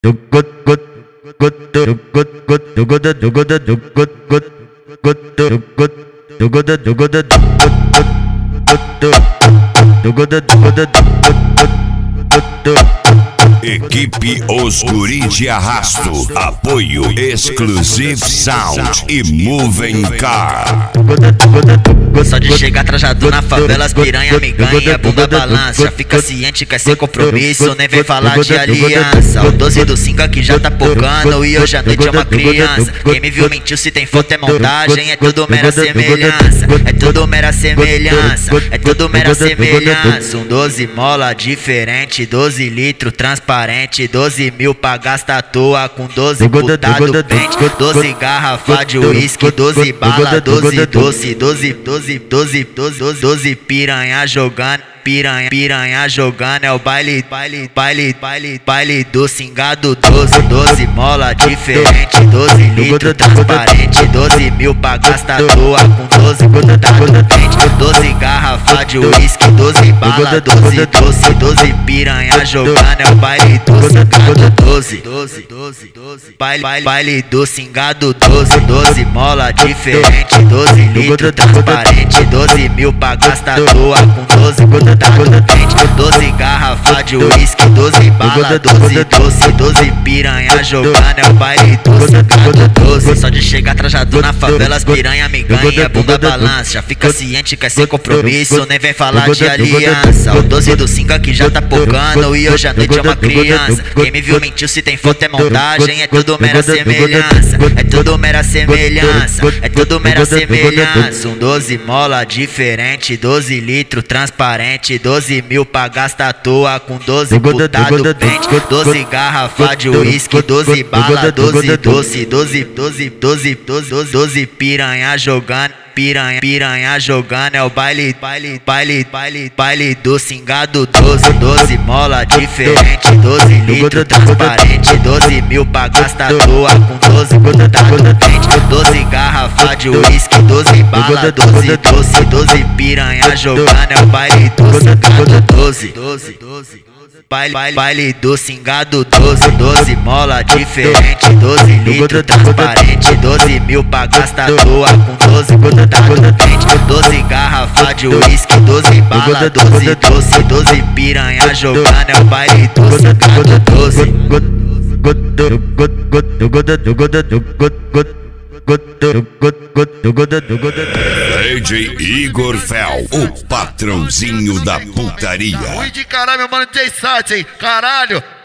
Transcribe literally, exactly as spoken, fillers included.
Equipe Os Guri de Arrasto. Apoio Exclusive Sound e Moving Car. Só de chegar trajado na favela, as piranha me ganha, bunda balança. Já fica ciente que é sem compromisso, nem vem falar de aliança. O doze do cinco aqui já tá pocando e hoje à noite é uma criança. Quem me viu mentiu, se tem foto é montagem, é tudo mera semelhança. É tudo mera semelhança, é tudo mera semelhança. Um doze mola diferente, doze litro transparente, doze mil pra gastar à toa com doze putado pente, doze garrafa de uísque, doze bala, doze doce, doze, doze, doze, doze, doze piranha jogando. Piranha, piranha jogando, é o baile, baile, baile, baile, baile do cingado. Doze, doze mola diferente, doze litro transparente, doze mil pra gastar à toa com doze putado pente, doze garrafa de uísque, doze bala, doze doce, doze piranha jogando, é o baile do cingado. Doze, doze, doze, doze, baile, baile, baile do cingado. Doze, doze mola diferente, doze litro transparente, doze mil pra gastar à toa com doze putado pente, doze garrafa de uísque, doze bala, doze doce, doze piranha jogando, é o baile do cingado. Doze, só de chegar trajado na favela, as piranha me ganha, bunda balança. Já fica ciente que é sem compromisso, nem vem falar de aliança. O doze do cinco aqui já tá pocando e hoje à noite é uma criança. Quem me viu mentiu, se tem foto é montagem, é tudo mera semelhança. É tudo mera semelhança, é tudo mera semelhança. Um doze mola diferente, doze litro transparente, doze mil pra gastar à toa com doze putado pente, doze garrafa de uísque, doze bala, doze doce, doze, doze, doze, doze, doze piranha jogando. Piranha, piranha jogando, é o baile, baile, baile, baile, baile do cingado. Doze, doze mola diferente, doze litro transparente, doze mil pra gastar à toa com doze putado pente, doze garrafa de uísque, doze bala, doze doce, doze piranha jogando, é o baile do cingado. Doze, doze, doze, baile, baile, baile do cingado. Doze, doze mola diferente, doze litro transparente, doze mil pra gastar à toa com doze putado pente, doze garrafa de uísque, doze bala, doze doce, doze piranha jogando, é o baile do cingado. Doze. D J Igor Fel, o patrãozinho da putaria. Ui de caralho, meu mano, D J Sat, hein? Caralho.